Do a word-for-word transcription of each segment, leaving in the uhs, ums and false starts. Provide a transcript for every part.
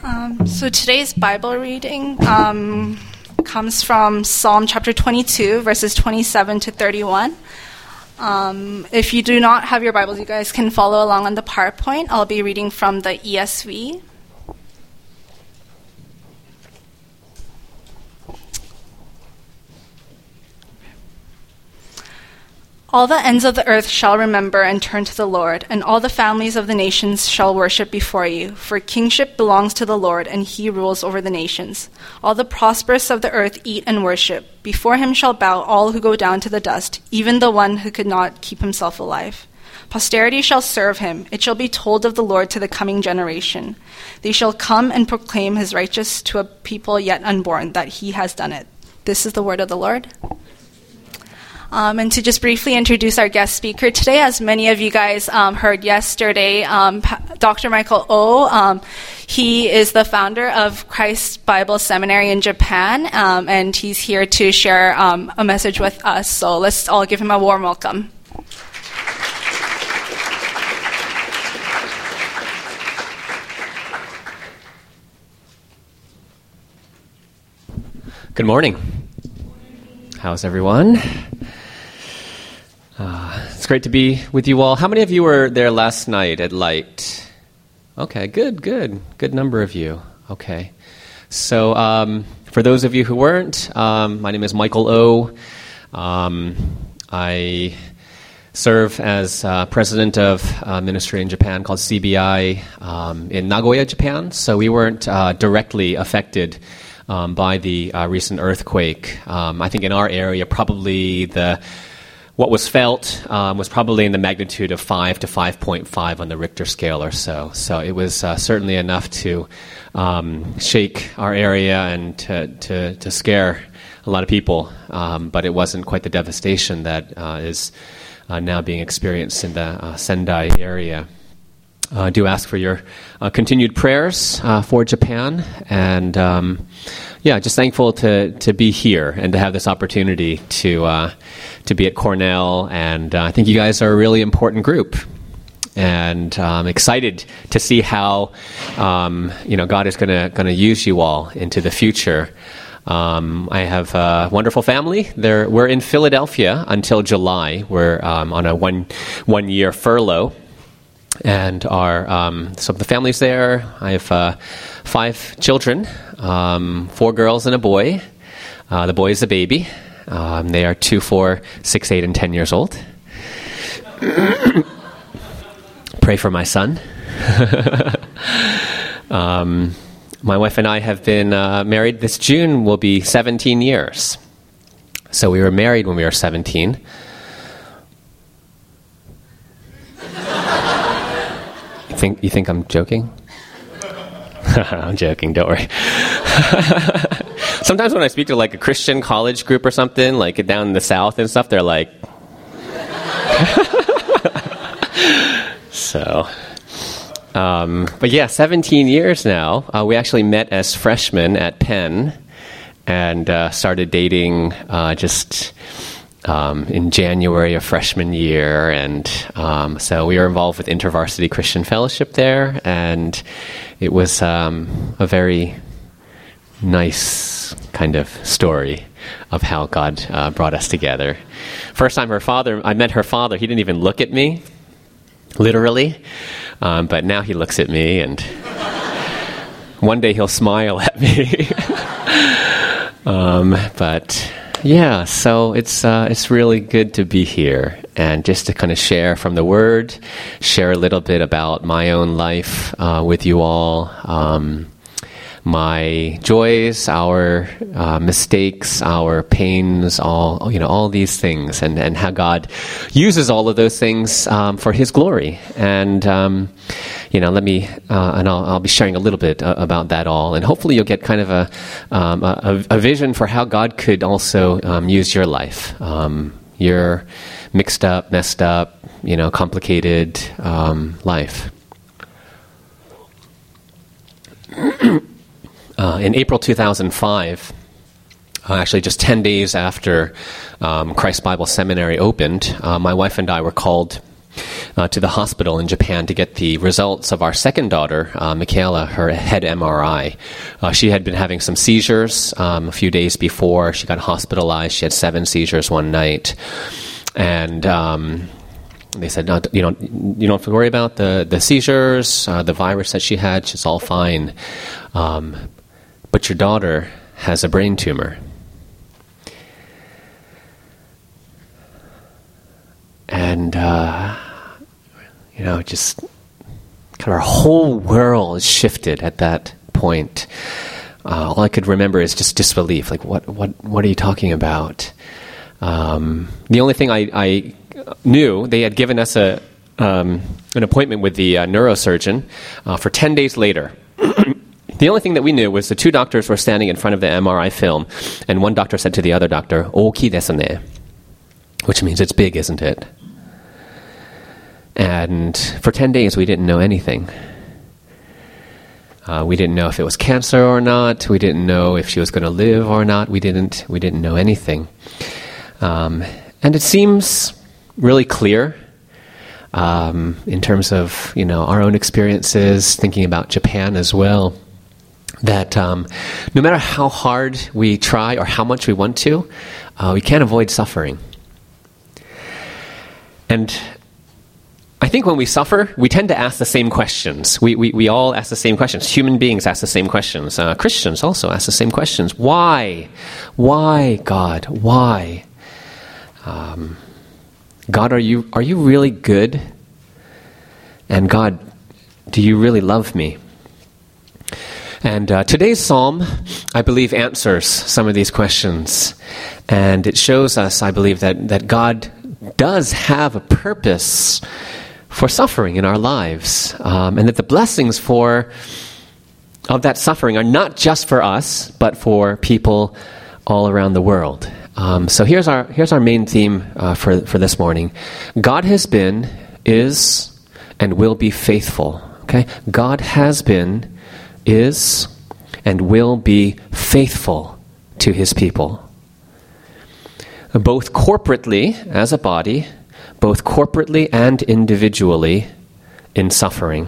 Um, so today's Bible reading um, comes from Psalm chapter twenty-two, verses twenty-seven to thirty-one. Um, if you do not have your Bibles, you guys can follow along on the PowerPoint. I'll be reading from the E S V. All the ends of the earth shall remember and turn to the Lord, and all the families of the nations shall worship before you. For kingship belongs to the Lord, and he rules over the nations. All the prosperous of the earth eat and worship. Before him shall bow all who go down to the dust, even the one who could not keep himself alive. Posterity shall serve him. It shall be told of the Lord to the coming generation. They shall come and proclaim his righteousness to a people yet unborn, that he has done it. This is the word of the Lord. Um, and to just briefly introduce our guest speaker today, as many of you guys um, heard yesterday, um, Doctor Michael Oh, um, he is the founder of Christ Bible Seminary in Japan, um, and he's here to share um, a message with us. So let's all give him a warm welcome. Good morning. How's everyone? Uh, it's great to be with you all. How many of you were there last night at Light? Okay, good, good. Good number of you. Okay. So um, for those of you who weren't, um, my name is Michael Oh. Um, I serve as uh, president of a ministry in Japan called C B I um, in Nagoya, Japan. So we weren't uh, directly affected um, by the uh, recent earthquake. Um, I think in our area, probably the What was felt um, was probably in the magnitude of five to five point five on the Richter scale or so. So it was uh, certainly enough to um, shake our area and to, to, to scare a lot of people. Um, but it wasn't quite the devastation that uh, is uh, now being experienced in the uh, Sendai area. I uh, do ask for your uh, continued prayers uh, for Japan, and um, yeah, just thankful to to be here and to have this opportunity to uh, to be at Cornell, and uh, I think you guys are a really important group, and I'm excited to see how um, you know God is gonna gonna use you all into the future. Um, I have a wonderful family. They're, we're in Philadelphia until July. We're um, on a one one year furlough. And our um, so the family's there. I have uh, five children, um, four girls and a boy. Uh, the boy is a baby. Um, they are two, four, six, eight, and ten years old. Pray for my son. um, my wife and I have been uh, married. This June will be seventeen years. So we were married when we were seventeen. Think, you think I'm joking? I'm joking, don't worry. Sometimes when I speak to like a Christian college group or something, like down in the South and stuff, they're like... so... Um, but yeah, seventeen years now. Uh, we actually met as freshmen at Penn and uh, started dating uh, just... Um, in January of freshman year, and um, so we were involved with InterVarsity Christian Fellowship there, and it was um, a very nice kind of story of how God uh, brought us together. First time her father, I met her father, he didn't even look at me, literally, um, but now he looks at me, and one day he'll smile at me. um, but... Yeah, so it's uh, it's really good to be here and just to kind of share from the Word, share a little bit about my own life uh, with you all, um, my joys, our uh, mistakes, our pains, all you know, all these things, and, and how God uses all of those things um, for His glory. And um, you know, let me, uh, and I'll, I'll be sharing a little bit uh, about that all, and hopefully you'll get kind of a um, a, a vision for how God could also um, use your life, um, your mixed up, messed up, you know, complicated um, life. Uh, in April two thousand five, uh, actually just ten days after um, Christ Bible Seminary opened, uh, my wife and I were called uh, to the hospital in Japan to get the results of our second daughter, uh, Michaela, her head M R I. Uh, she had been having some seizures um, a few days before. She got hospitalized. She had seven seizures one night. And um, they said, no, you don't, you don't have to worry about the, the seizures, uh, the virus that she had. She's all fine. Um, but your daughter has a brain tumor. And, uh, you know, just kind of our whole world shifted at that point. Uh, all I could remember is just disbelief. Like, what, what, what are you talking about? Um, the only thing I, I knew, they had given us a um, an appointment with the uh, neurosurgeon uh, for ten days later. The only thing that we knew was the two doctors were standing in front of the M R I film, and one doctor said to the other doctor, "Oki desu ne," which means it's big, isn't it? And for ten days, we didn't know anything. Uh, we didn't know if it was cancer or not. We didn't know if she was going to live or not. We didn't. We didn't know anything. Um, and it seems really clear um, in terms of, you know, our own experiences, thinking about Japan as well, that um, no matter how hard we try or how much we want to, uh, we can't avoid suffering. And I think when we suffer, we tend to ask the same questions. We we, we all ask the same questions. Human beings ask the same questions. Uh, Christians also ask the same questions. Why? Why, God? Why? Um, God, are you are you really good? And God, do you really love me? And uh, today's psalm, I believe, answers some of these questions. And it shows us, I believe, that, that God does have a purpose for suffering in our lives. Um, and that the blessings for of that suffering are not just for us, but for people all around the world. Um, so here's our here's our main theme uh, for for this morning. God has been, is, and will be faithful. Okay, God has been, is, and will be faithful to His people, both corporately as a body, both corporately and individually in suffering,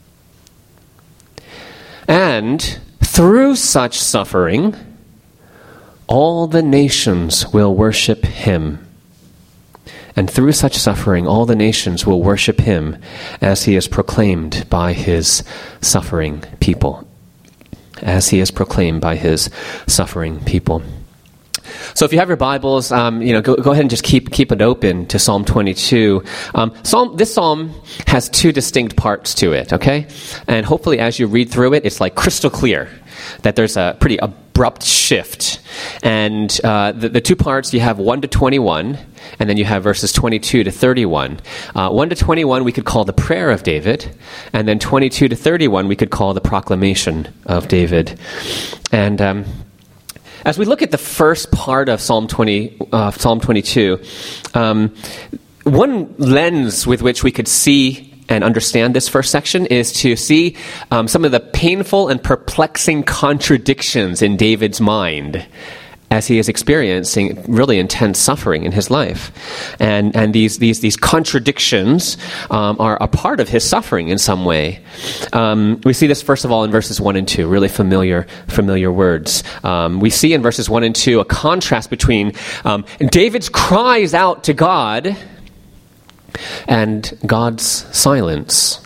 and through such suffering, all the nations will worship Him. And through such suffering, all the nations will worship Him as He is proclaimed by His suffering people. As He is proclaimed by His suffering people. So if you have your Bibles, um, you know, go, go ahead and just keep keep it open to Psalm twenty-two. Um, Psalm this psalm has two distinct parts to it, okay? And hopefully as you read through it, it's like crystal clear that there's a pretty abrupt shift. And uh, the, the two parts, you have one to twenty-one, and then you have verses twenty-two to thirty-one. Uh, one to twenty-one we could call the prayer of David, and then twenty-two to thirty-one we could call the proclamation of David. And um, as we look at the first part of Psalm twenty, uh, Psalm twenty-two, um, one lens with which we could see and understand this first section is to see um, some of the painful and perplexing contradictions in David's mind as he is experiencing really intense suffering in his life. And and these these these contradictions um, are a part of his suffering in some way. Um, we see this first of all in verses one and two, really familiar familiar words. Um, we see in verses one and two a contrast between um, David's cries out to God and God's silence.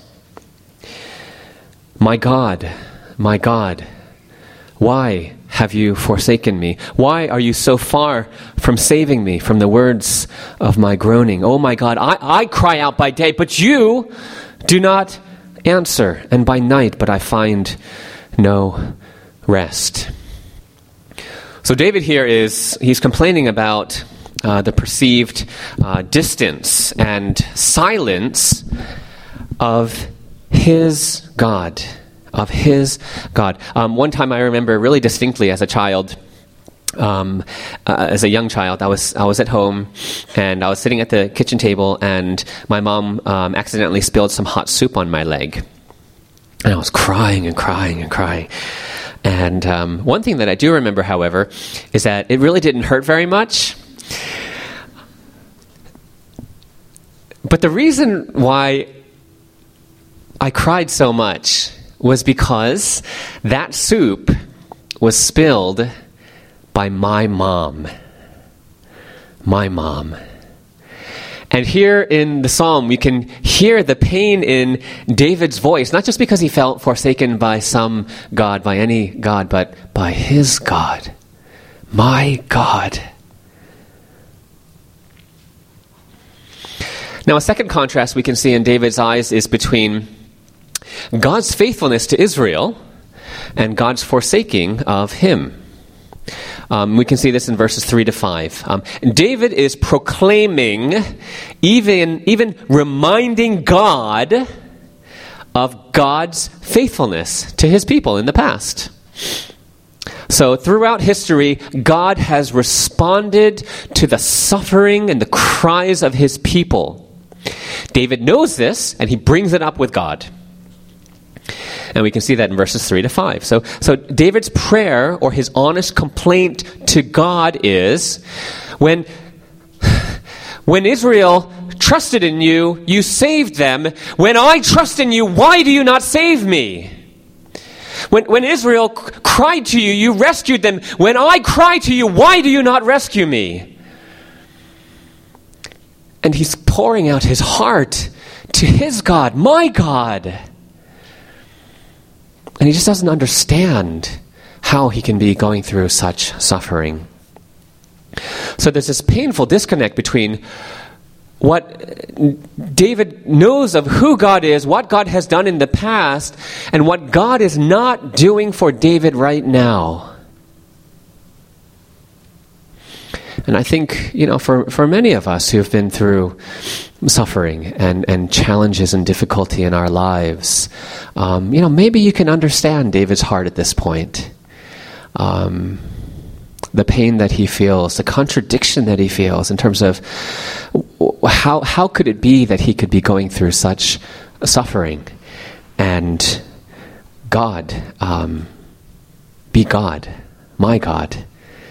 My God, my God, why have you forsaken me? Why are you so far from saving me from the words of my groaning? Oh my God, I, I cry out by day, but you do not answer, and by night, but I find no rest. So David here is, he's complaining about uh, the perceived uh, distance and silence of his God. Of his God. Um, one time I remember really distinctly as a child, um, uh, as a young child, I was I was at home and I was sitting at the kitchen table and my mom um, accidentally spilled some hot soup on my leg. And I was crying and crying and crying. And um, one thing that I do remember, however, is that it really didn't hurt very much. But the reason why I cried so much was because that soup was spilled by my mom. My mom. And here in the psalm, we can hear the pain in David's voice, not just because he felt forsaken by some God, by any God, but by his God. My God. Now, a second contrast we can see in David's eyes is between God's faithfulness to Israel and God's forsaking of him. Um, we can see this in verses three to five. Um, David is proclaiming, even, even reminding God of God's faithfulness to his people in the past. So throughout history, God has responded to the suffering and the cries of his people. David knows this, and he brings it up with God. And we can see that in verses three to five. So, so David's prayer, or his honest complaint to God is, when, when Israel trusted in you, you saved them. When I trust in you, why do you not save me? When, when Israel c- cried to you, you rescued them. When I cry to you, why do you not rescue me? And he's pouring out his heart to his God, my God. And he just doesn't understand how he can be going through such suffering. So there's this painful disconnect between what David knows of who God is, what God has done in the past, and what God is not doing for David right now. And I think, you know, for, for many of us who have been through suffering and, and challenges and difficulty in our lives, um, you know, maybe you can understand David's heart at this point. Um, the pain that he feels, the contradiction that he feels in terms of how how could it be that he could be going through such suffering and God um, be God, my God.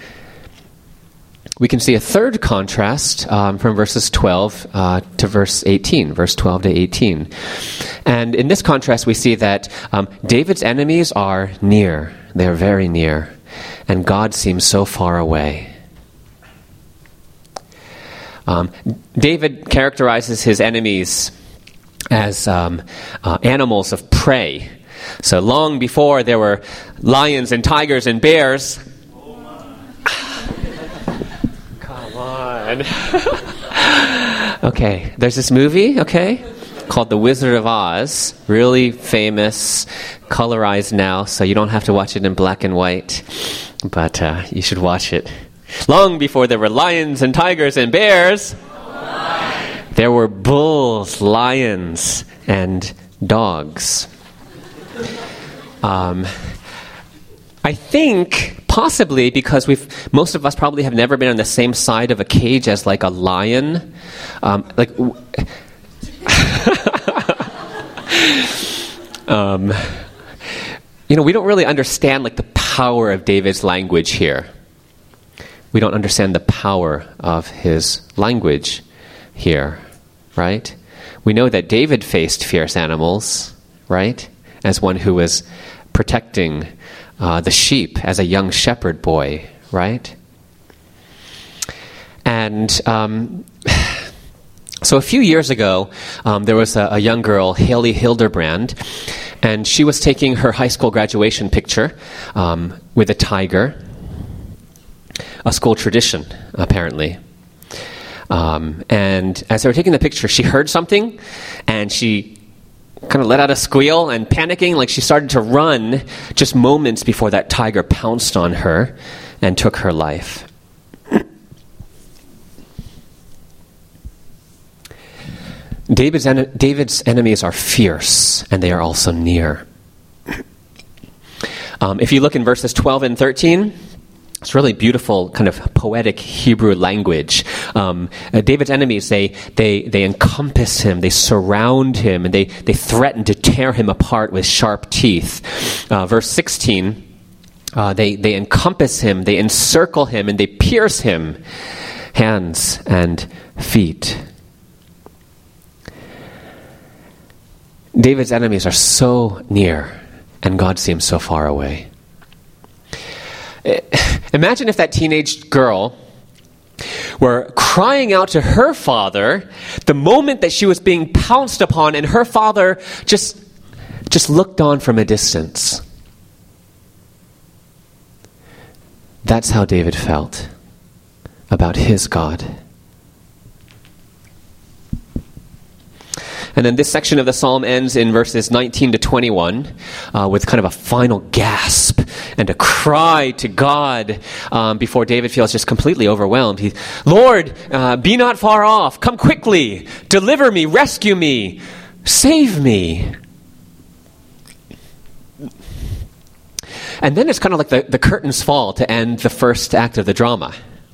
We can see a third contrast um, from verses twelve uh, to verse eighteen, verse twelve to eighteen. And in this contrast, we see that um, David's enemies are near. They are very near. And God seems so far away. Um, David characterizes his enemies as um, uh, animals of prey. So long before there were lions and tigers and bears, okay, there's this movie, okay, called The Wizard of Oz. Really famous, colorized now, so you don't have to watch it in black and white, but uh, you should watch it. Long before there were lions and tigers and bears, there were bulls, lions, and dogs. Um, I think possibly because we've most of us probably have never been on the same side of a cage as like a lion. Um, like, um, you know, we don't really understand like the power of David's language here. We don't understand the power of his language here, right? We know that David faced fierce animals, right? As one who was protecting uh, the sheep as a young shepherd boy, right? And um, so a few years ago, um, there was a, a young girl, Haley Hildebrand, and she was taking her high school graduation picture um, with a tiger. A school tradition, apparently. Um, and as they were taking the picture, she heard something, and she kind of let out a squeal, and panicking, like she started to run just moments before that tiger pounced on her and took her life. David's, en- David's enemies are fierce, and they are also near. Um, if you look in verses twelve and thirteen, it's really beautiful, kind of poetic Hebrew language. Um, uh, David's enemies, they, they they encompass him, they surround him, and they, they threaten to tear him apart with sharp teeth. Uh, verse sixteen, uh, they, they encompass him, they encircle him, and they pierce him, hands and feet. David's enemies are so near, and God seems so far away. Imagine if that teenage girl were crying out to her father the moment that she was being pounced upon, and her father just, just looked on from a distance. That's how David felt about his God. And then this section of the psalm ends in verses nineteen to twenty-one uh, with kind of a final gasp and a cry to God um, before David feels just completely overwhelmed. He, Lord, uh, be not far off. Come quickly. Deliver me. Rescue me. Save me. And then it's kind of like the, the curtains fall to end the first act of the drama.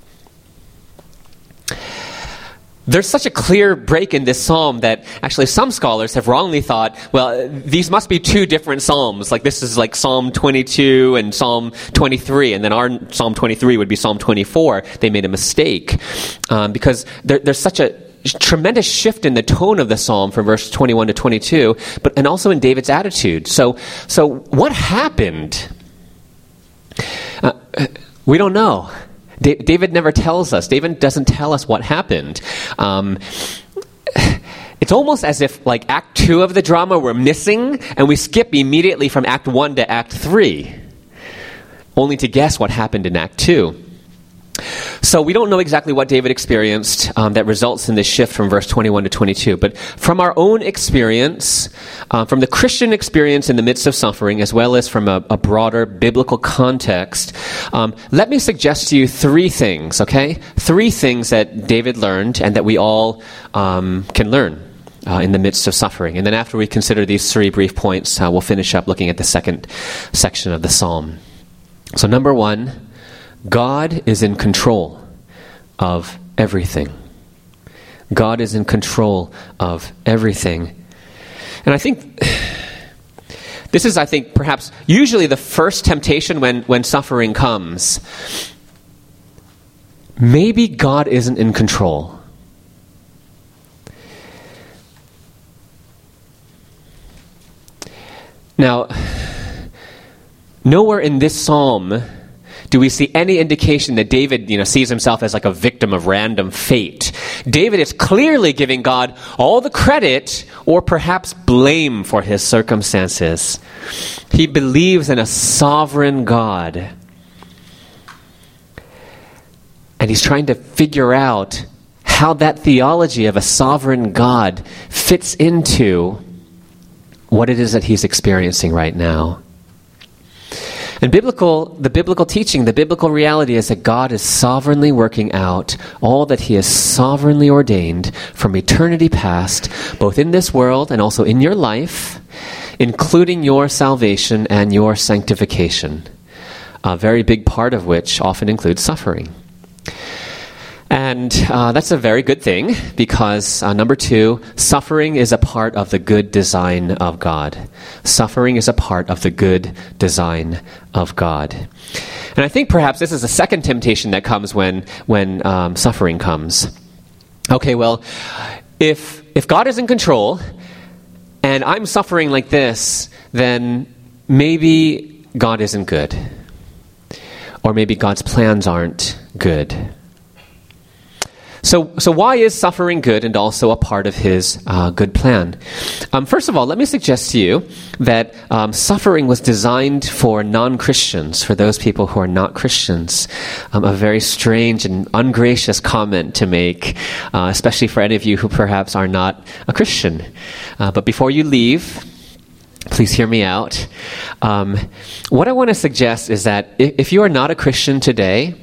There's such a clear break in this psalm that actually some scholars have wrongly thought, well, these must be two different psalms. Like this is like Psalm twenty-two and Psalm twenty-three, and then our Psalm twenty-three would be Psalm twenty-four. They made a mistake um, because there, there's such a tremendous shift in the tone of the psalm from verse twenty-one to twenty-two, but and also in David's attitude. So, so what happened? Uh, we don't know. David never tells us. David doesn't tell us what happened. Um, it's almost as if like Act two of the drama we're missing, and we skip immediately from Act one to Act three, only to guess what happened in Act two. So we don't know exactly what David experienced um, that results in this shift from verse twenty-one to twenty-two. But from our own experience, uh, from the Christian experience in the midst of suffering, as well as from a, a broader biblical context, um, let me suggest to you three things, okay? Three things that David learned and that we all um, can learn uh, in the midst of suffering. And then after we consider these three brief points, uh, we'll finish up looking at the second section of the psalm. So number one, God is in control of everything. God is in control of everything. And I think this is, I think, perhaps usually the first temptation when, when suffering comes. Maybe God isn't in control. Now, nowhere in this psalm do we see any indication that David, you know, sees himself as like a victim of random fate. David is clearly giving God all the credit or perhaps blame for his circumstances. He believes in a sovereign God. And he's trying to figure out how that theology of a sovereign God fits into what it is that he's experiencing right now. And biblical, the biblical teaching, the biblical reality is that God is sovereignly working out all that he has sovereignly ordained from eternity past, both in this world and also in your life, including your salvation and your sanctification, a very big part of which often includes suffering. And uh, that's a very good thing because, uh, number two, suffering is a part of the good design of God. Suffering is a part of the good design of God. And I think perhaps this is a second temptation that comes when, when um, suffering comes. Okay, well, if, if God is in control and I'm suffering like this, then maybe God isn't good. Or maybe God's plans aren't good. So, so why is suffering good and also a part of his uh, good plan? Um, first of all, let me suggest to you that um, suffering was designed for non-Christians, for those people who are not Christians. Um, a very strange and ungracious comment to make, uh, especially for any of you who perhaps are not a Christian. Uh, but before you leave, please hear me out. Um, what I want to suggest is that if, if you are not a Christian today,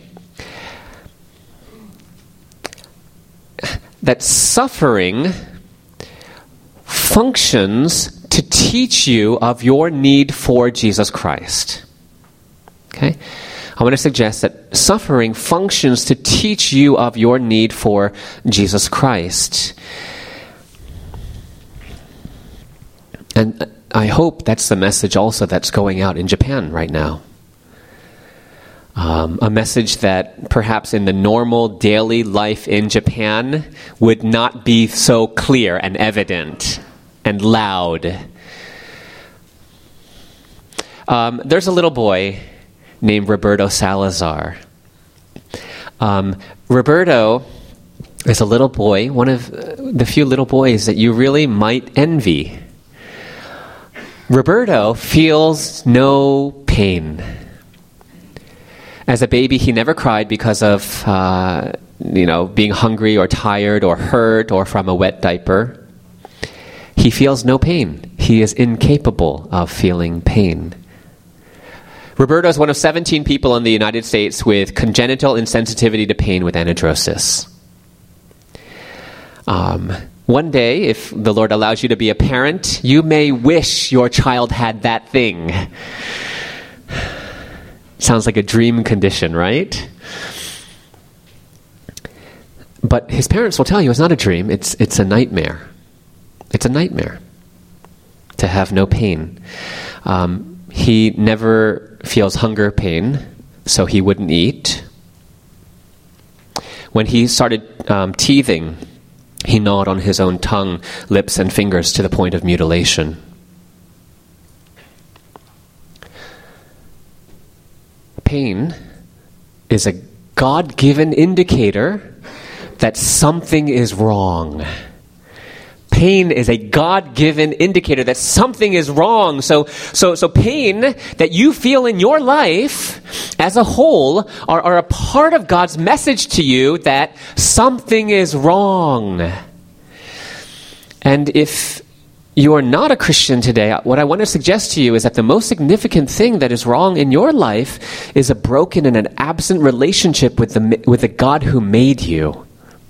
that suffering functions to teach you of your need for Jesus Christ. Okay? I want to suggest that suffering functions to teach you of your need for Jesus Christ. And I hope that's the message also that's going out in Japan right now. Um, a message that perhaps in the normal daily life in Japan would not be so clear and evident. and loud. Um, there's a little boy named Roberto Salazar. Um, Roberto is a little boy, one of the few little boys that you really might envy. Roberto feels no pain. As a baby, he never cried because of, uh, you know, being hungry or tired or hurt or from a wet diaper. He feels no pain. He is incapable of feeling pain. Roberto is one of seventeen people in the United States with congenital insensitivity to pain with anadrosis. Um, one day, if the Lord allows you to be a parent, you may wish your child had that thing. Sounds like a dream condition, right? But his parents will tell you it's not a dream, it's it's a nightmare. It's a nightmare to have no pain. Um, he never feels hunger pain, so he wouldn't eat. When he started um, teething, he gnawed on his own tongue, lips, and fingers to the point of mutilation. Pain is a God-given indicator that something is wrong. Pain is a God-given indicator that something is wrong. So, so, so pain that you feel in your life as a whole are, are a part of God's message to you that something is wrong. And if you are not a Christian today, what I want to suggest to you is that the most significant thing that is wrong in your life is a broken and an absent relationship with the, with the God who made you.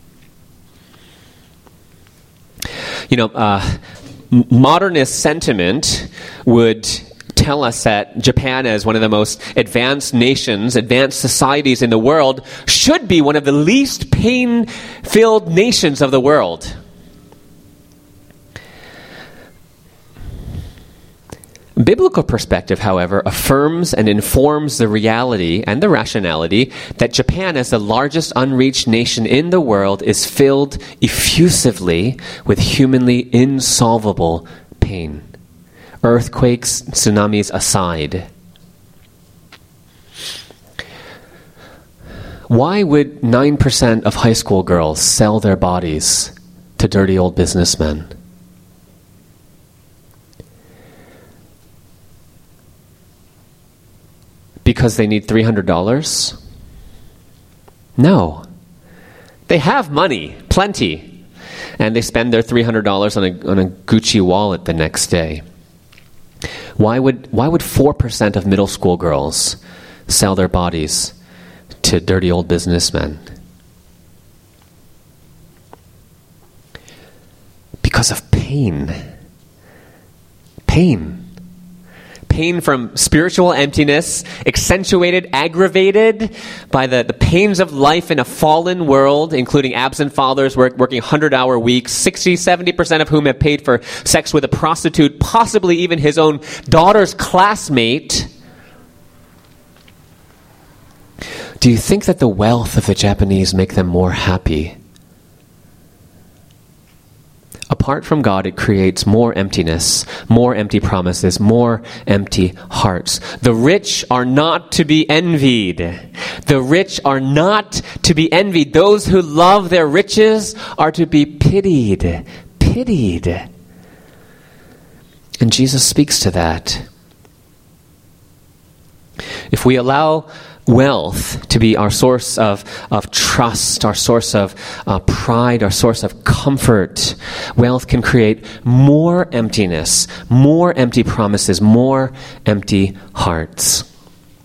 You know, uh, modernist sentiment would tell us that Japan, as one of the most advanced nations, advanced societies in the world, should be one of the least pain-filled nations of the world. Biblical perspective, however, affirms and informs the reality and the rationality that Japan, as the largest unreached nation in the world, is filled effusively with humanly insolvable pain. Earthquakes, tsunamis aside. Why would nine percent of high school girls sell their bodies to dirty old businessmen? Because they need three hundred dollars? No. They have money, plenty, and they spend their three hundred dollars on a, on a Gucci wallet the next day. Why would, why would four percent of middle school girls sell their bodies to dirty old businessmen? Because of pain. Pain. Pain from spiritual emptiness, accentuated, aggravated by the, the pains of life in a fallen world, including absent fathers work, working hundred-hour weeks, sixty, seventy percent of whom have paid for sex with a prostitute, possibly even his own daughter's classmate. Do you think that the wealth of the Japanese make them more happy? Apart from God, it creates more emptiness, more empty promises, more empty hearts. The rich are not to be envied. The rich are not to be envied. Those who love their riches are to be pitied. Pitied. And Jesus speaks to that. If we allow wealth to be our source of, of trust, our source of uh, pride, our source of comfort, wealth can create more emptiness, more empty promises, more empty hearts.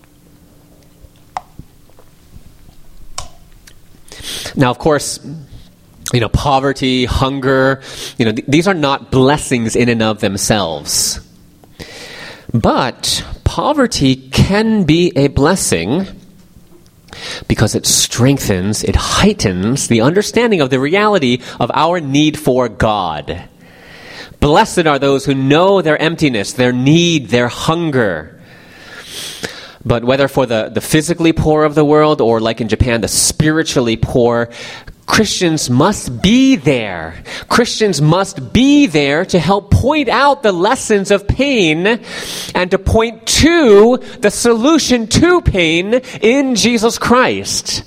Now, of course, you know, poverty, hunger, you know, th- these are not blessings in and of themselves. But poverty can be a blessing because it strengthens, it heightens the understanding of the reality of our need for God. Blessed are those who know their emptiness, their need, their hunger. But whether for the, the physically poor of the world or, like in Japan, the spiritually poor, Christians must be there. Christians must be there to help point out the lessons of pain and to point to the solution to pain in Jesus Christ.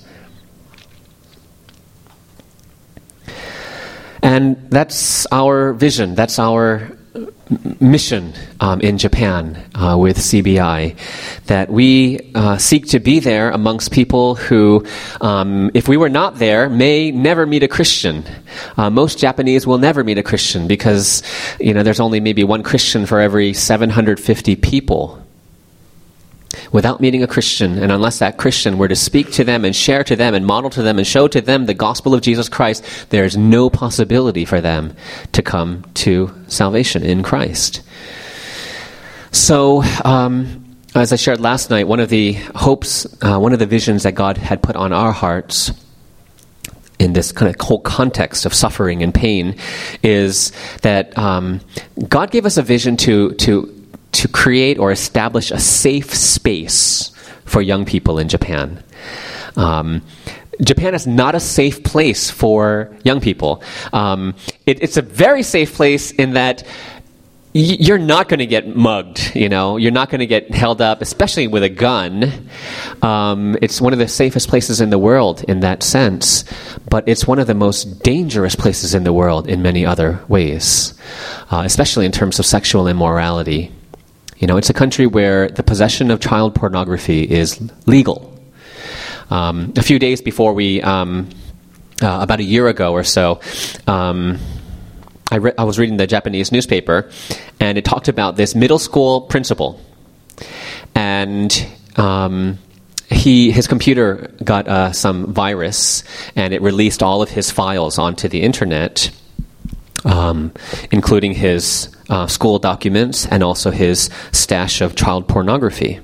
And that's our vision. That's our mission um, in Japan uh, with C B I, that we uh, seek to be there amongst people who, um, if we were not there, may never meet a Christian. Uh, most Japanese will never meet a Christian because, you know, there's only maybe one Christian for every seven hundred fifty people. Without meeting a Christian, and unless that Christian were to speak to them and share to them and model to them and show to them the gospel of Jesus Christ, there's no possibility for them to come to salvation in Christ. So, um, as I shared last night, one of the hopes, uh, one of the visions that God had put on our hearts in this kind of whole context of suffering and pain is that um, God gave us a vision to to to create or establish a safe space for young people in Japan. Um, Japan is not a safe place for young people. Um, it, it's a very safe place in that y- you're not going to get mugged, you know. You're not going to get held up, especially with a gun. Um, it's one of the safest places in the world in that sense, but it's one of the most dangerous places in the world in many other ways, uh, especially in terms of sexual immorality. You know, it's a country where the possession of child pornography is legal. Um, a few days before we, um, uh, about a year ago or so, um, I, re- I was reading the Japanese newspaper, and it talked about this middle school principal. And um, he his computer got uh, some virus, and it released all of his files onto the internet, um, including his Uh, school documents and also his stash of child pornography.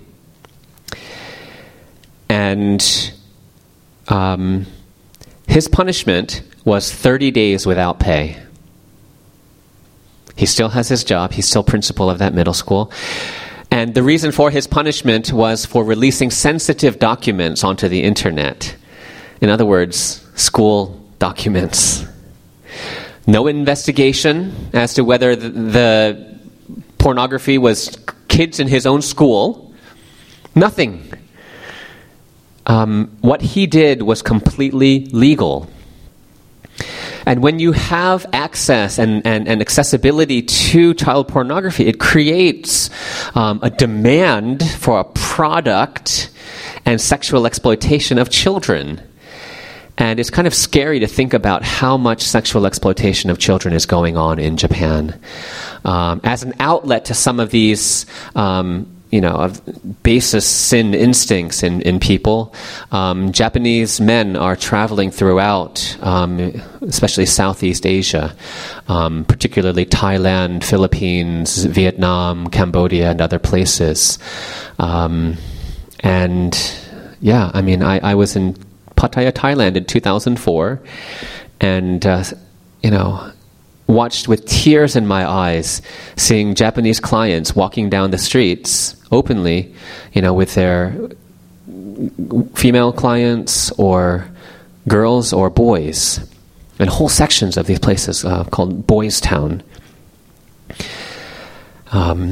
And um, his punishment was thirty days without pay. He still has his job. He's still principal of that middle school. And the reason for his punishment was for releasing sensitive documents onto the internet. In other words, school documents. No investigation as to whether the, the pornography was kids in his own school. Nothing. Um, what he did was completely legal. And when you have access and, and, and accessibility to child pornography, it creates um, a demand for a product and sexual exploitation of children. And it's kind of scary to think about how much sexual exploitation of children is going on in Japan. Um, as an outlet to some of these, um, you know, of basest sin instincts in, in people, um, Japanese men are traveling throughout, um, especially Southeast Asia, um, particularly Thailand, Philippines, Vietnam, Cambodia, and other places. Um, and, yeah, I mean, I, I was in Pattaya, Thailand in two thousand four, and, uh, you know, watched with tears in my eyes seeing Japanese clients walking down the streets openly, you know, with their female clients or girls or boys, and whole sections of these places uh, called Boys Town. Um,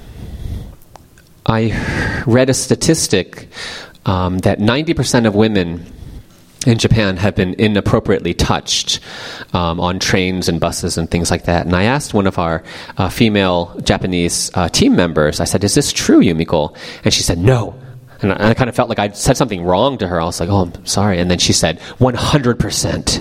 I read a statistic um, that ninety percent of women in Japan have been inappropriately touched um, on trains and buses and things like that. And I asked one of our uh, female Japanese uh, team members, I said, "Is this true, Yumiko?" And she said, "No." And I, I kind of felt like I'd said something wrong to her. I was like, "Oh, I'm sorry." And then she said, one hundred percent.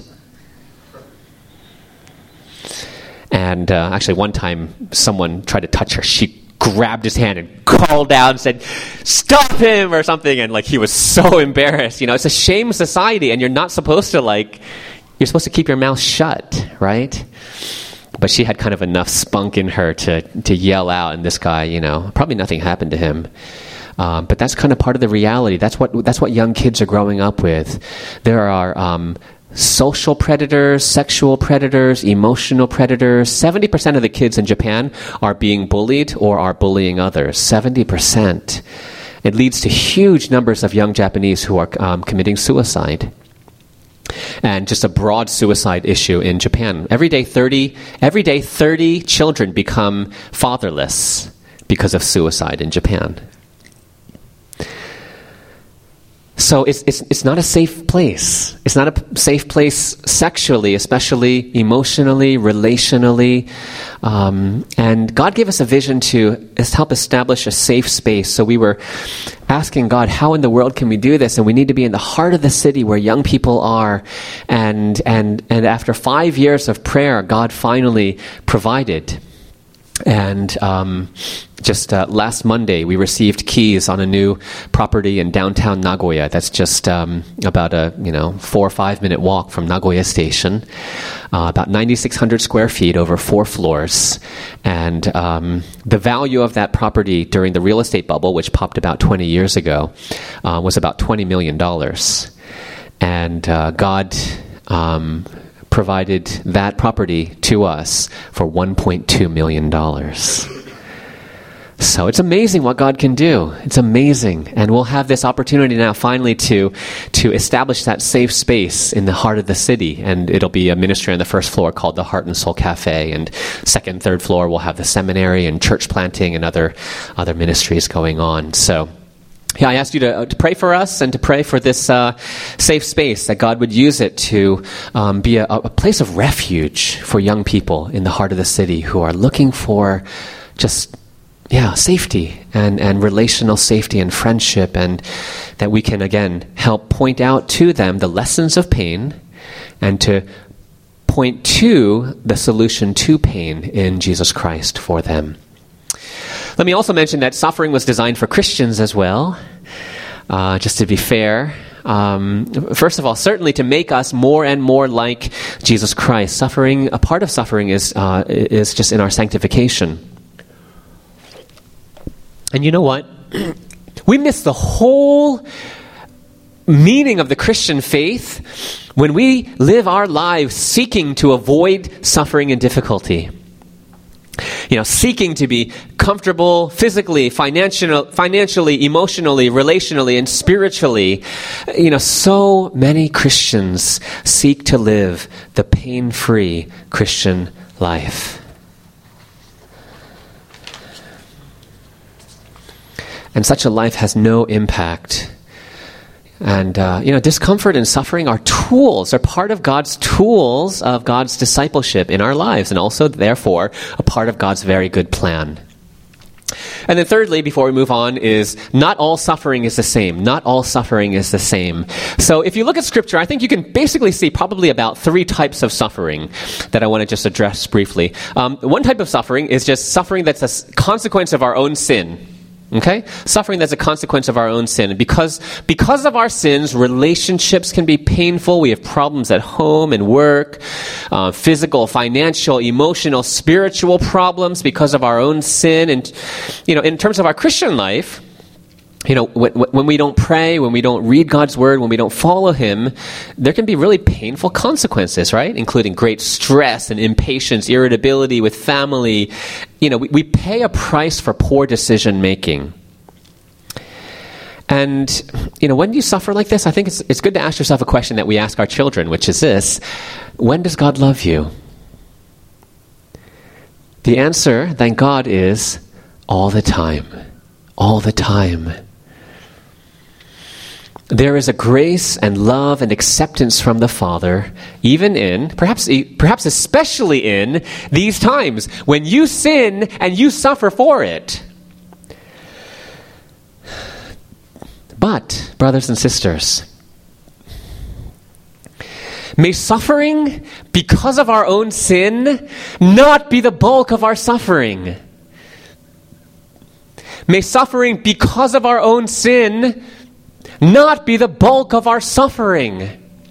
And uh, actually one time someone tried to touch her. She grabbed his hand and called out and said, "Stop him," or something. And like, he was so embarrassed. You know, it's a shame society, and you're not supposed to like, you're supposed to keep your mouth shut, right? But she had kind of enough spunk in her to, to yell out, and this guy, you know, probably nothing happened to him. Um, but that's kind of part of the reality. That's what, that's what young kids are growing up with. There are, um, social predators, sexual predators, emotional predators. seventy percent of the kids in Japan are being bullied or are bullying others. seventy percent. It leads to huge numbers of young Japanese who are um, committing suicide. and just a broad suicide issue in Japan. Every day, thirty, every day, thirty children become fatherless because of suicide in Japan. So it's, it's, it's not a safe place. It's not a safe place sexually, especially emotionally, relationally. Um, and God gave us a vision to help establish a safe space. So we were asking God, how in the world can we do this? And we need to be in the heart of the city where young people are. And, and, and after five years of prayer, God finally provided. And um, just uh, last Monday, we received keys on a new property in downtown Nagoya. That's just um, about a you know four or five minute walk from Nagoya Station. Uh, about ninety-six hundred square feet over four floors. And um, the value of that property during the real estate bubble, which popped about twenty years ago, uh, was about twenty million dollars. And uh, God Um, provided that property to us for one point two million dollars. So it's amazing what God can do. It's amazing. And we'll have this opportunity now finally to to establish that safe space in the heart of the city. And it'll be a ministry on the first floor called the Heart and Soul Cafe. And second, third floor, we'll have the seminary and church planting and other other ministries going on. So yeah, I asked you to, to pray for us and to pray for this uh, safe space, that God would use it to um, be a, a place of refuge for young people in the heart of the city who are looking for just, yeah, safety and, and relational safety and friendship, and that we can, again, help point out to them the lessons of pain and to point to the solution to pain in Jesus Christ for them. Let me also mention that suffering was designed for Christians as well, uh, just to be fair. Um, first of all, certainly to make us more and more like Jesus Christ. Suffering, a part of suffering is uh, is just in our sanctification. And you know what? We miss the whole meaning of the Christian faith when we live our lives seeking to avoid suffering and difficulty. You know, seeking to be comfortable physically, financial, financially, emotionally, relationally, and spiritually. You know, so many Christians seek to live the pain-free Christian life. And such a life has no impact. And, uh, you know, discomfort and suffering are tools, are part of God's tools of God's discipleship in our lives, and also, therefore, a part of God's very good plan. And then thirdly, before we move on, is not all suffering is the same. Not all suffering is the same. So if you look at Scripture, I think you can basically see probably about three types of suffering that I want to just address briefly. Um, one type of suffering is just suffering that's a consequence of our own sin. Okay? Suffering that's a consequence of our own sin. And because, because of our sins, relationships can be painful. We have problems at home and work, uh, physical, financial, emotional, spiritual problems because of our own sin. And, you know, in terms of our Christian life, you know, when, when we don't pray, when we don't read God's Word, when we don't follow Him, there can be really painful consequences, right? Including great stress and impatience, irritability with family. You know, we, we pay a price for poor decision making. And, you know, when you suffer like this, I think it's it's good to ask yourself a question that we ask our children, which is this: when does God love you? The answer, thank God, is all the time. All the time. There is a grace and love and acceptance from the Father, even in, perhaps perhaps especially in, these times when you sin and you suffer for it. But, brothers and sisters, may suffering because of our own sin not be the bulk of our suffering. May suffering because of our own sin not be the bulk of our suffering.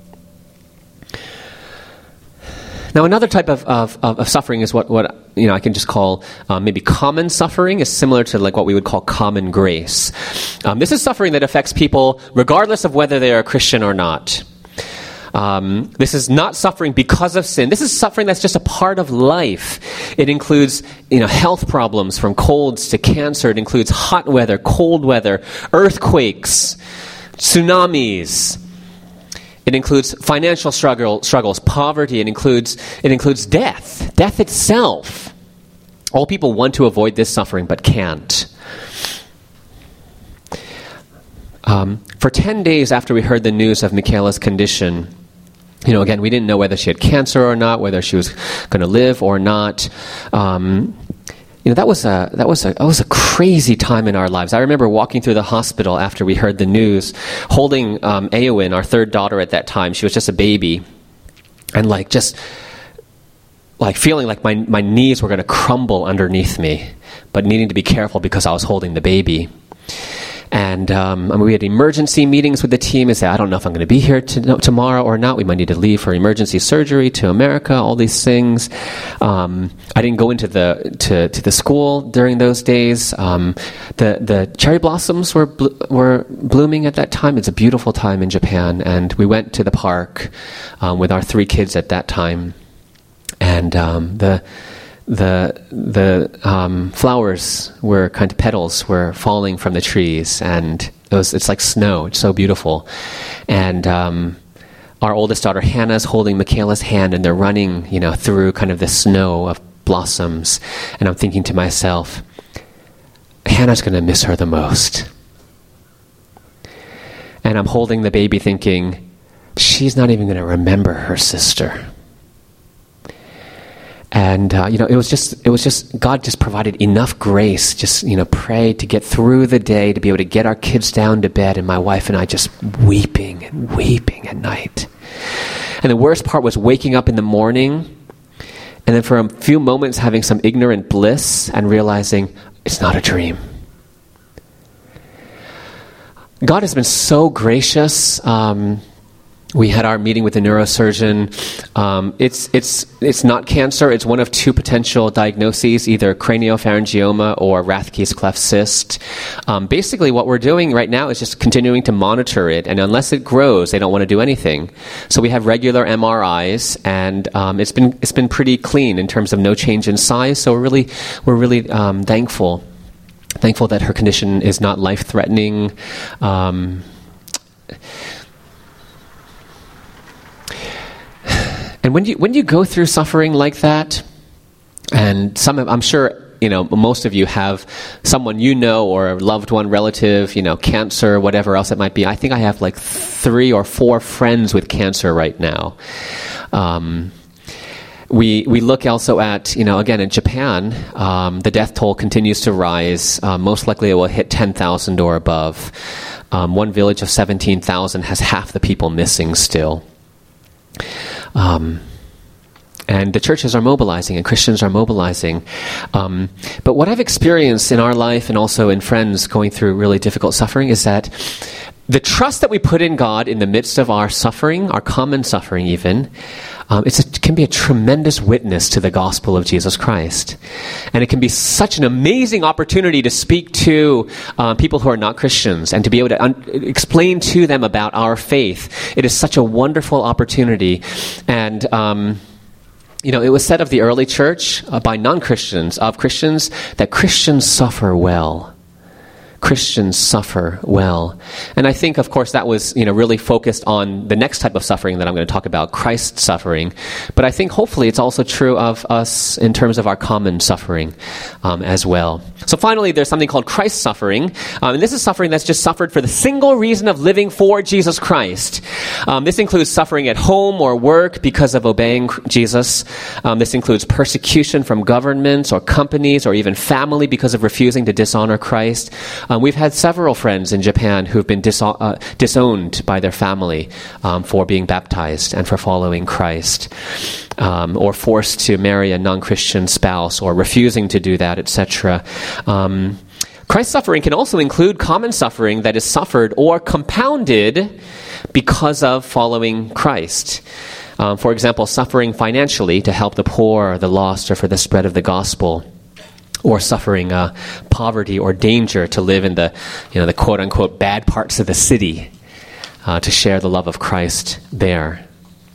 Now, another type of, of, of suffering is what, what you know I can just call um, maybe common suffering. Is similar to like what we would call common grace. Um, this is suffering that affects people regardless of whether they are a Christian or not. Um, this is not suffering because of sin. This is suffering that's just a part of life. It includes, you know, health problems from colds to cancer. It includes hot weather, cold weather, earthquakes, tsunamis. It includes financial struggle, struggles, poverty. It includes, it includes death, death itself. All people want to avoid this suffering but can't. Um, for ten days after we heard the news of Michaela's condition, you know, again, we didn't know whether she had cancer or not, whether she was going to live or not. Um, you know, that was a that was a that was a crazy time in our lives. I remember walking through the hospital after we heard the news, holding um, Eowyn, our third daughter at that time. She was just a baby, and like just like feeling like my my knees were going to crumble underneath me, but needing to be careful because I was holding the baby. And um, I mean, we had emergency meetings with the team and say, I don't know if I'm going to be here to, tomorrow or not. We might need to leave for emergency surgery to America, all these things. Um, I didn't go into the to, to the school during those days. Um, the the cherry blossoms were blo- were blooming at that time. It's a beautiful time in Japan. And we went to the park um, with our three kids at that time. And um, the... The the um, flowers were kind of petals were falling from the trees, and it was it's like snow. It's so beautiful, and um, our oldest daughter Hannah's holding Michaela's hand, and they're running, you know, through kind of the snow of blossoms. And I'm thinking to myself, Hannah's going to miss her the most. And I'm holding the baby, thinking, she's not even going to remember her sister. And, uh, you know, it was just, it was just, God just provided enough grace, just, you know, pray to get through the day, to be able to get our kids down to bed, and my wife and I just weeping and weeping at night. And the worst part was waking up in the morning, and then for a few moments having some ignorant bliss and realizing it's not a dream. God has been so gracious. Um, We had our meeting with the neurosurgeon. Um, it's it's it's not cancer. It's one of two potential diagnoses, either craniopharyngioma or Rathke's cleft cyst. Um, basically, what we're doing right now is just continuing to monitor it, and unless it grows, they don't want to do anything. So we have regular M R Is, and um, it's been it's been pretty clean in terms of no change in size. So we're really we're really um, thankful thankful that her condition is not life-threatening. Um, And when you when you go through suffering like that, and some of, I'm sure, you know, most of you have someone you know or a loved one, relative, you know, cancer, whatever else it might be. I think I have like three or four friends with cancer right now. Um, we we look also at, you know, again in Japan, um, the death toll continues to rise. Uh, most likely it will hit ten thousand or above. Um, one village of seventeen thousand has half the people missing still. Um, and the churches are mobilizing and Christians are mobilizing. Um, but what I've experienced in our life and also in friends going through really difficult suffering is that the trust that we put in God in the midst of our suffering, our common suffering even, um, it's a, it can be a tremendous witness to the gospel of Jesus Christ. And it can be such an amazing opportunity to speak to uh, people who are not Christians and to be able to un- explain to them about our faith. It is such a wonderful opportunity. And, um, you know, it was said of the early church uh, by non-Christians, of Christians, that Christians suffer well. Christians suffer well. And I think, of course, that was, you know, really focused on the next type of suffering that I'm going to talk about, Christ's suffering. But I think hopefully it's also true of us in terms of our common suffering um, as well. So finally, there's something called Christ's suffering. Um, and this is suffering that's just suffered for the single reason of living for Jesus Christ. Um, this includes suffering at home or work because of obeying Jesus. Um, this includes persecution from governments or companies or even family because of refusing to dishonor Christ. Um, we've had several friends in Japan who've been dis- uh, disowned by their family um, for being baptized and for following Christ, um, or forced to marry a non-Christian spouse, or refusing to do that, et cetera. Um, Christ's suffering can also include common suffering that is suffered or compounded because of following Christ. Um, for example, suffering financially to help the poor, or the lost, or for the spread of the gospel. Or suffering uh, poverty or danger to live in the, you know, the quote-unquote bad parts of the city, uh, to share the love of Christ there.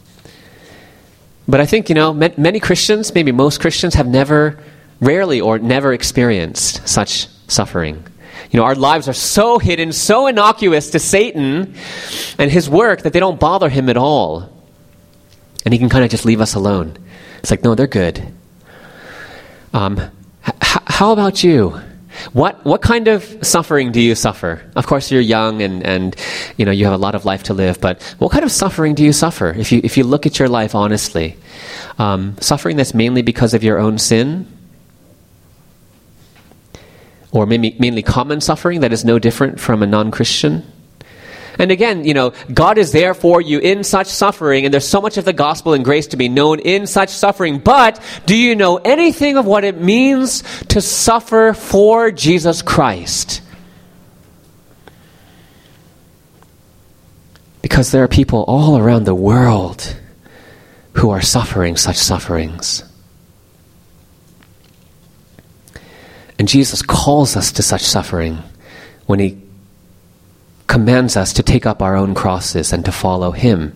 But I think, you know, ma- many Christians, maybe most Christians, have never, rarely or never experienced such suffering. You know, our lives are so hidden, so innocuous to Satan and his work that they don't bother him at all. And he can kind of just leave us alone. It's like, no, they're good. Um, h- how about you? What what kind of suffering do you suffer? Of course, you're young and, and you know you have a lot of life to live. But what kind of suffering do you suffer? If you if you look at your life honestly, um, suffering that's mainly because of your own sin, or maybe mainly common suffering that is no different from a non-Christian. And again, you know, God is there for you in such suffering, and there's so much of the gospel and grace to be known in such suffering. But do you know anything of what it means to suffer for Jesus Christ? Because there are people all around the world who are suffering such sufferings. And Jesus calls us to such suffering when he commands us to take up our own crosses and to follow him.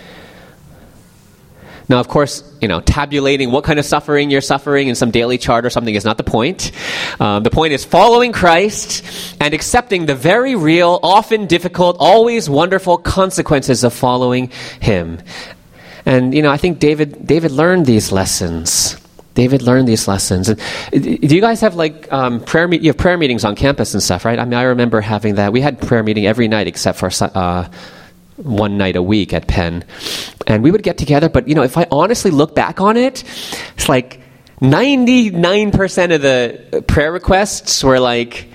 Now, of course, you know, tabulating what kind of suffering you're suffering in some daily chart or something is not the point. Um, the point is following Christ and accepting the very real, often difficult, always wonderful consequences of following him. And, you know, I think David David learned these lessons. David learned these lessons. And do you guys have like um, prayer? Me- you have prayer meetings on campus and stuff, right? I mean, I remember having that. We had prayer meeting every night except for uh, one night a week at Penn, and we would get together. But you know, if I honestly look back on it, it's like ninety-nine percent of the prayer requests were like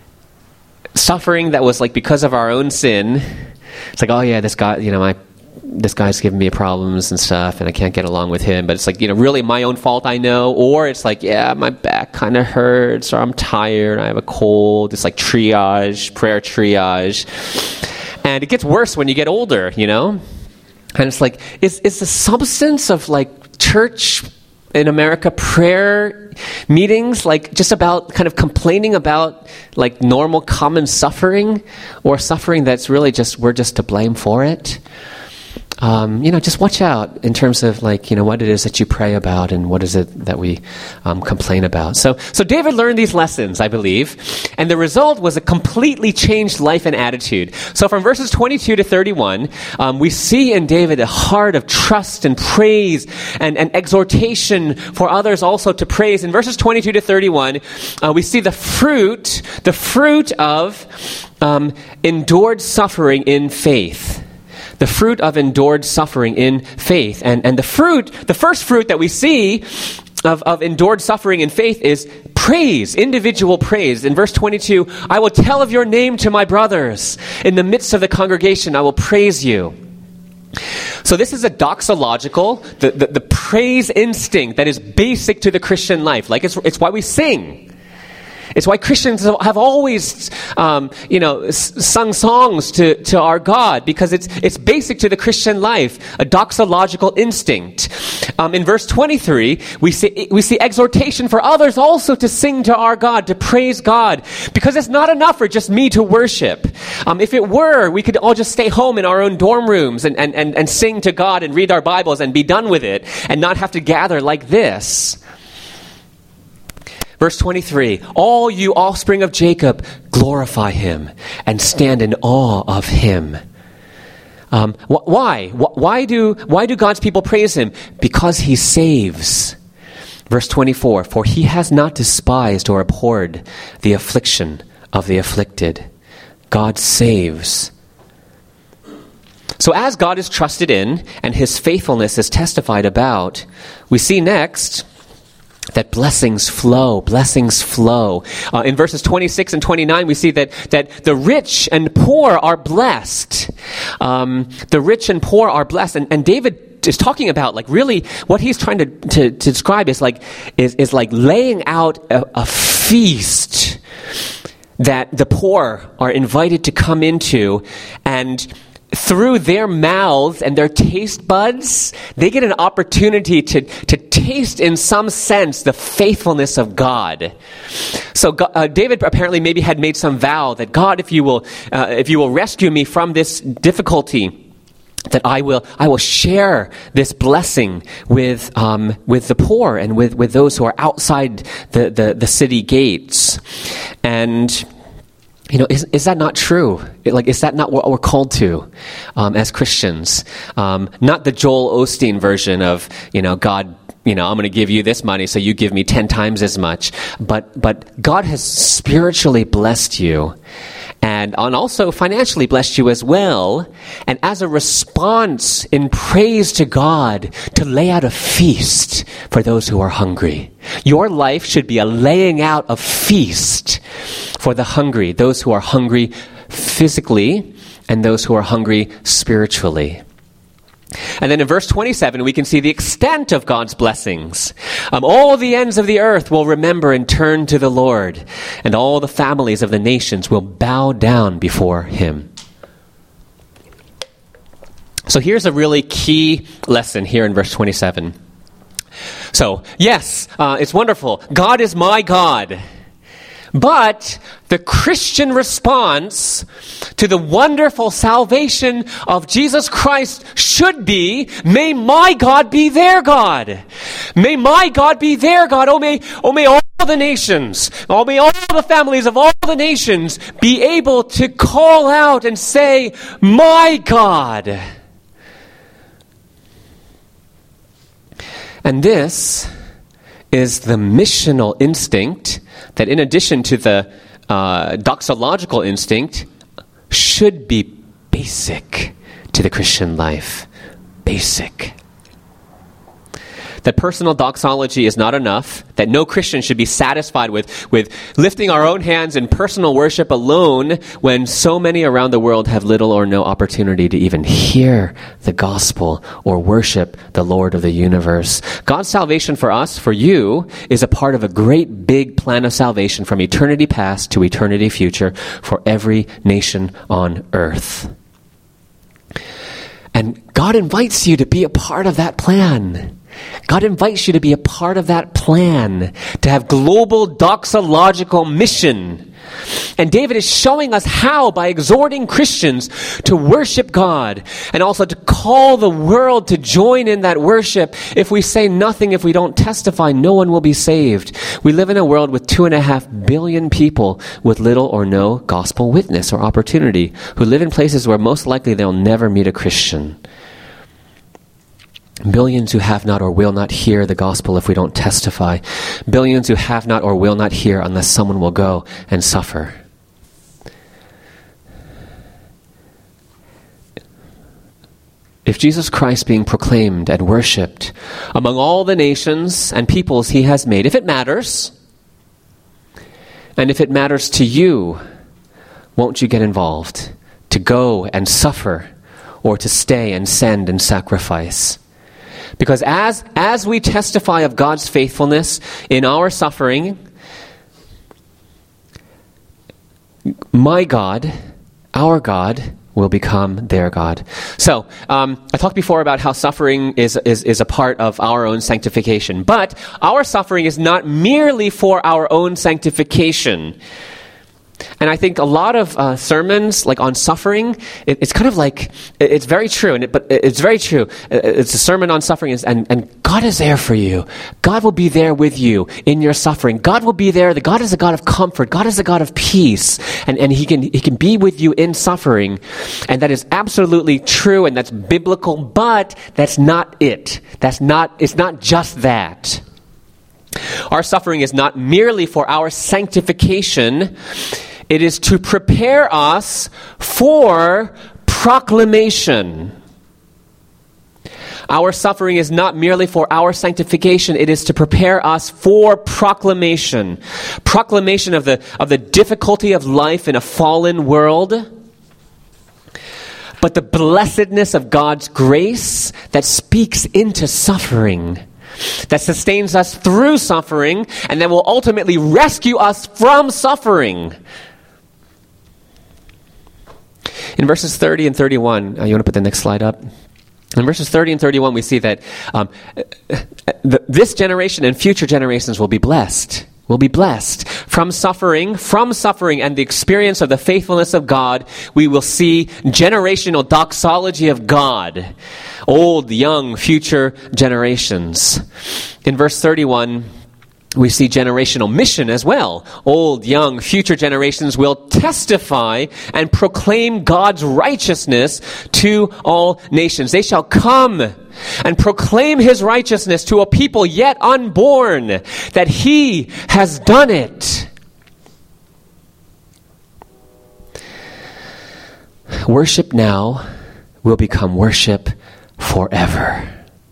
suffering that was like because of our own sin. It's like, oh yeah, this guy, you know, my. this guy's giving me problems and stuff and I can't get along with him, but it's like, you know, really my own fault, I know. Or it's like, yeah, my back kind of hurts, or I'm tired, I have a cold. It's like triage, prayer triage. And it gets worse when you get older, you know? And it's like, is is the substance of like church in America prayer meetings like just about kind of complaining about like normal common suffering, or suffering that's really just we're just to blame for it? Um, you know, just watch out in terms of like, you know, what it is that you pray about and what is it that we um, complain about. So, so David learned these lessons, I believe, and the result was a completely changed life and attitude. So from verses twenty-two to thirty-one, um, we see in David a heart of trust and praise and, and exhortation for others also to praise. In verses twenty-two to thirty-one, uh, we see the fruit, the fruit of um, endured suffering in faith. The fruit of endured suffering in faith. And and the fruit, the first fruit that we see of, of endured suffering in faith is praise, individual praise. In verse twenty-two, I will tell of your name to my brothers. In the midst of the congregation, I will praise you. So this is a doxological, the, the, the praise instinct that is basic to the Christian life. Like it's, it's why we sing. It's why Christians have always, um, you know, s- sung songs to, to our God, because it's it's basic to the Christian life, a doxological instinct. Um, in verse twenty-three, we see we see exhortation for others also to sing to our God, to praise God, because it's not enough for just me to worship. Um, if it were, we could all just stay home in our own dorm rooms and, and, and, and sing to God and read our Bibles and be done with it and not have to gather like this. Verse twenty-three, all you offspring of Jacob, glorify him and stand in awe of him. Um, wh- why? Wh- why do why do God's people praise him? Because he saves. Verse twenty-four, for he has not despised or abhorred the affliction of the afflicted. God saves. So as God is trusted in and his faithfulness is testified about, we see next that blessings flow, blessings flow. Uh, in verses twenty-six and twenty-nine, we see that that the rich and poor are blessed. Um, the rich and poor are blessed. And, and David is talking about, like, really what he's trying to, to, to describe is like is, is like laying out a, a feast that the poor are invited to come into, and through their mouths and their taste buds, they get an opportunity to, to taste in some sense the faithfulness of God. So uh, David apparently maybe had made some vow that, God, if you will, uh, if you will rescue me from this difficulty, that I will, I will share this blessing with, um, with the poor and with, with those who are outside the, the, the city gates. And You know, is, is that not true? It, like, is that not what we're called to um, as Christians? Um, not the Joel Osteen version of, you know, God, you know, I'm going to give you this money, so you give me ten times as much. But but God has spiritually blessed you, and, and also financially blessed you as well. And as a response in praise to God, to lay out a feast for those who are hungry. Your life should be a laying out of feast for the hungry, those who are hungry physically and those who are hungry spiritually. And then in verse twenty-seven, we can see the extent of God's blessings. Um, all the ends of the earth will remember and turn to the Lord, and all the families of the nations will bow down before him. So here's a really key lesson here in verse twenty-seven. So, yes, uh, it's wonderful. God is my God. But the Christian response to the wonderful salvation of Jesus Christ should be, may my God be their God. May my God be their God. Oh, may, oh, may all the nations, oh, may all the families of all the nations be able to call out and say, my God. And this is the missional instinct that, in addition to the uh, doxological instinct, should be basic to the Christian life. Basic. That personal doxology is not enough, that no Christian should be satisfied with, with lifting our own hands in personal worship alone when so many around the world have little or no opportunity to even hear the gospel or worship the Lord of the universe. God's salvation for us, for you, is a part of a great big plan of salvation from eternity past to eternity future for every nation on earth. And God invites you to be a part of that plan. God invites you to be a part of that plan, to have global doxological mission. And David is showing us how by exhorting Christians to worship God and also to call the world to join in that worship. If we say nothing, if we don't testify, no one will be saved. We live in a world with two and a half billion people with little or no gospel witness or opportunity, who live in places where most likely they'll never meet a Christian. Billions who have not or will not hear the gospel if we don't testify. Billions who have not or will not hear unless someone will go and suffer. If Jesus Christ being proclaimed and worshipped among all the nations and peoples he has made, if it matters, and if it matters to you, won't you get involved to go and suffer or to stay and send and sacrifice? Because as, as we testify of God's faithfulness in our suffering, my God, our God, will become their God. So, um, I talked before about how suffering is, is, is a part of our own sanctification. But our suffering is not merely for our own sanctification. And I think a lot of uh, sermons, like on suffering, it, it's kind of like, it, it's very true, and it, but it's very true. It's a sermon on suffering, and, and God is there for you. God will be there with you in your suffering. God will be there. The God is a God of comfort. God is a God of peace, and, and he can he can be with you in suffering. And that is absolutely true, and that's biblical, but that's not it. That's not, it's not just that. Our suffering is not merely for our sanctification. It is to prepare us for proclamation. Our suffering is not merely for our sanctification. It is to prepare us for proclamation. Proclamation of the, of the difficulty of life in a fallen world, but the blessedness of God's grace that speaks into suffering, that sustains us through suffering, and that will ultimately rescue us from suffering. In verses thirty and thirty-one, uh, you want to put the next slide up? In verses thirty and thirty-one, we see that um, th- this generation and future generations will be blessed. Will be blessed. From suffering, from suffering and the experience of the faithfulness of God, we will see generational doxology of God. Old, young, future generations. In verse thirty-one, We see generational mission as well. Old, young, future generations will testify and proclaim God's righteousness to all nations. They shall come and proclaim his righteousness to a people yet unborn, that he has done it. Worship now will become worship forever.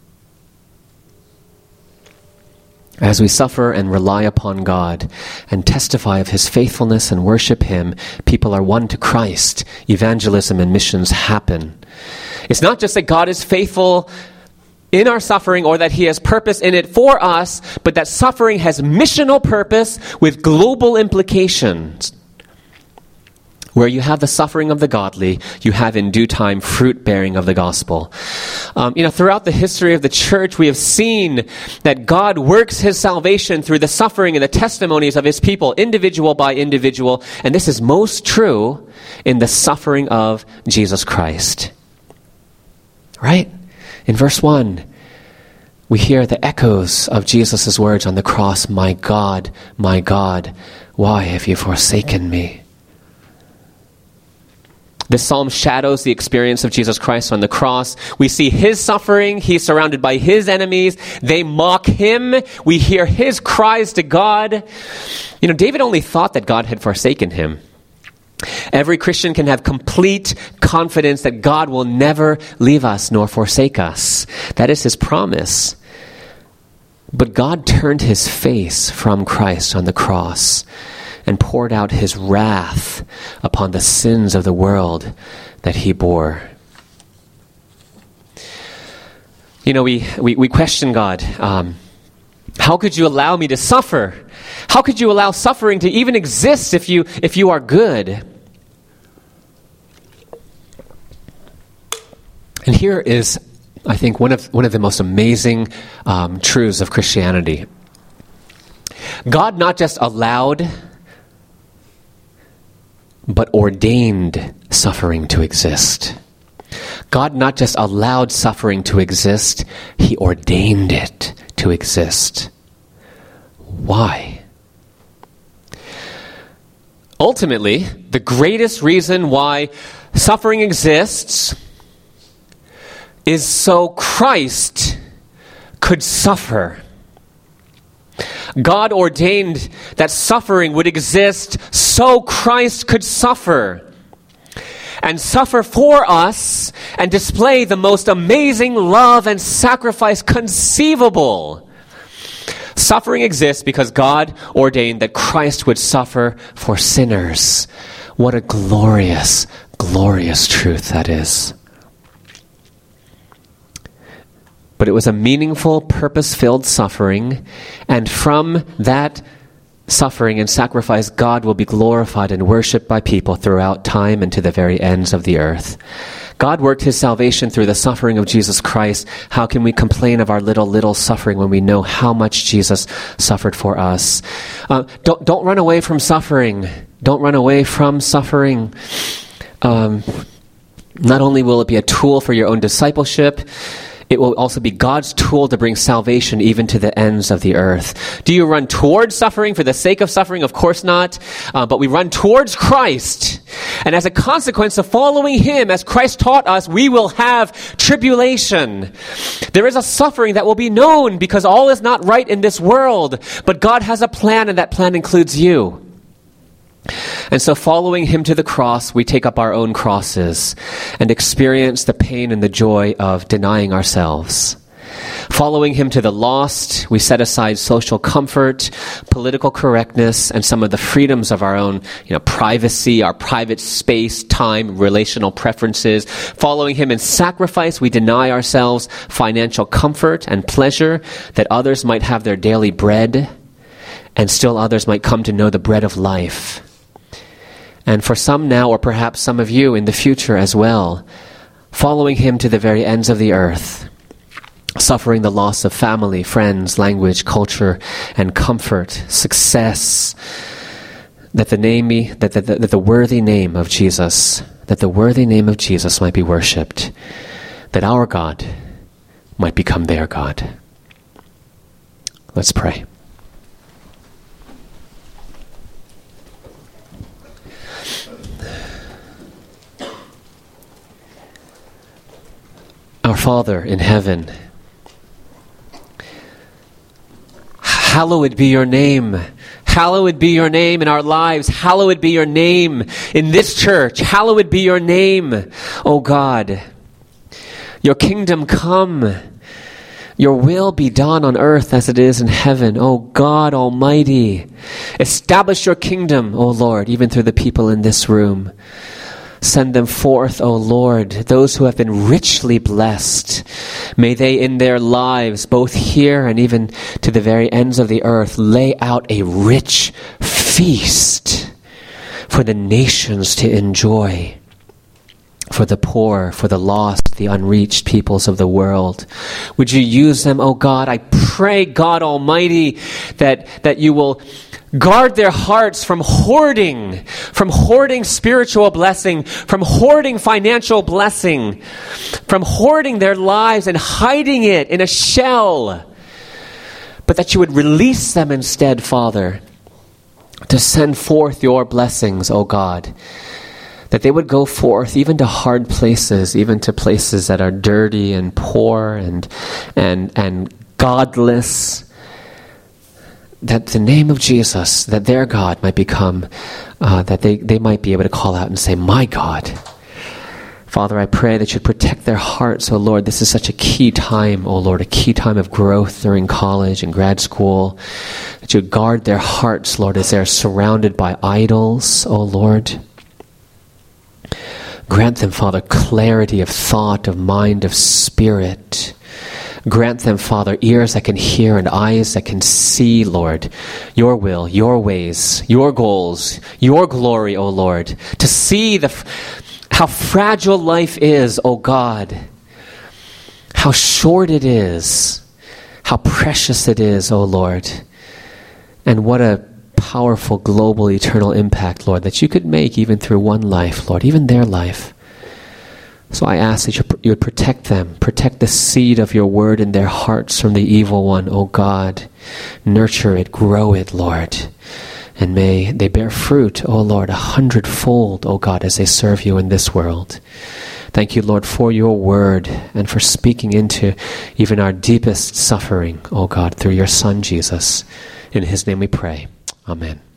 As we suffer and rely upon God and testify of his faithfulness and worship him, people are won to Christ. Evangelism and missions happen. It's not just that God is faithful in our suffering or that he has purpose in it for us, but that suffering has missional purpose with global implications. Where you have the suffering of the godly, you have in due time fruit bearing of the gospel. Um, you know, throughout the history of the church, we have seen that God works his salvation through the suffering and the testimonies of his people, individual by individual. And this is most true in the suffering of Jesus Christ. Right? In verse one, we hear the echoes of Jesus' words on the cross, "My God, my God, why have you forsaken me?" This psalm shadows the experience of Jesus Christ on the cross. We see his suffering. He's surrounded by his enemies. They mock him. We hear his cries to God. You know, David only thought that God had forsaken him. Every Christian can have complete confidence that God will never leave us nor forsake us. That is his promise. But God turned his face from Christ on the cross and poured out his wrath upon the sins of the world that he bore. You know, we, we, we question God. Um, how could you allow me to suffer? How could you allow suffering to even exist if you if you are good? And here is, I think, one of one of the most amazing um, truths of Christianity. God not just allowed, but ordained suffering to exist. God not just allowed suffering to exist, he ordained it to exist. Why? Ultimately, the greatest reason why suffering exists is so Christ could suffer. God ordained that suffering would exist so Christ could suffer. And suffer for us and display the most amazing love and sacrifice conceivable. Suffering exists because God ordained that Christ would suffer for sinners. What a glorious, glorious truth that is. But it was a meaningful, purpose-filled suffering, and from that suffering and sacrifice, God will be glorified and worshipped by people throughout time and to the very ends of the earth. God worked his salvation through the suffering of Jesus Christ. How can we complain of our little, little suffering when we know how much Jesus suffered for us? Uh, don't, don't run away from suffering. Don't run away from suffering. Um, not only will it be a tool for your own discipleship, it will also be God's tool to bring salvation even to the ends of the earth. Do you run towards suffering for the sake of suffering? Of course not. Uh, but we run towards Christ. And as a consequence of following him, as Christ taught us, we will have tribulation. There is a suffering that will be known because all is not right in this world. But God has a plan, and that plan includes you. And so following him to the cross, we take up our own crosses and experience the pain and the joy of denying ourselves. Following him to the lost, we set aside social comfort, political correctness, and some of the freedoms of our own, you know, privacy, our private space, time, relational preferences. Following him in sacrifice, we deny ourselves financial comfort and pleasure that others might have their daily bread, and still others might come to know the bread of life. And for some now, or perhaps some of you in the future as well, following him to the very ends of the earth, suffering the loss of family, friends, language, culture, and comfort, success, that the name, that the, that the worthy name of Jesus, that the worthy name of Jesus might be worshipped, that our God might become their God. Let's pray. Father in heaven, hallowed be your name. Hallowed be your name in our lives. Hallowed be your name in this church. Hallowed be your name, O God. Your kingdom come. Your will be done on earth as it is in heaven. O God Almighty, establish your kingdom, O Lord, even through the people in this room. Send them forth, O Lord, those who have been richly blessed. May they in their lives, both here and even to the very ends of the earth, lay out a rich feast for the nations to enjoy, for the poor, for the lost, the unreached peoples of the world. Would you use them, O God? I pray, God Almighty, that, that you will guard their hearts from hoarding, from hoarding spiritual blessing, from hoarding financial blessing, from hoarding their lives and hiding it in a shell. But that you would release them instead, Father, to send forth your blessings, O God. That they would go forth even to hard places, even to places that are dirty and poor and and and godless. That the name of Jesus, that their God might become, uh, that they, they might be able to call out and say, my God. Father, I pray that you'd protect their hearts, O Lord. This is such a key time, O Lord, a key time of growth during college and grad school. That you guard their hearts, Lord, as they're surrounded by idols, O Lord. Grant them, Father, clarity of thought, of mind, of spirit. Grant them, Father, ears that can hear and eyes that can see, Lord, your will, your ways, your goals, your glory, O Lord. To see the how fragile life is, O God. How short it is. How precious it is, O Lord. And what a powerful global eternal impact, Lord, that you could make even through one life, Lord, even their life. So I ask that you would protect them, protect the seed of your word in their hearts from the evil one, O God. Nurture it, grow it, Lord. And may they bear fruit, O Lord, a hundredfold, O God, as they serve you in this world. Thank you, Lord, for your word and for speaking into even our deepest suffering, O God, through your Son, Jesus. In his name we pray. Amen.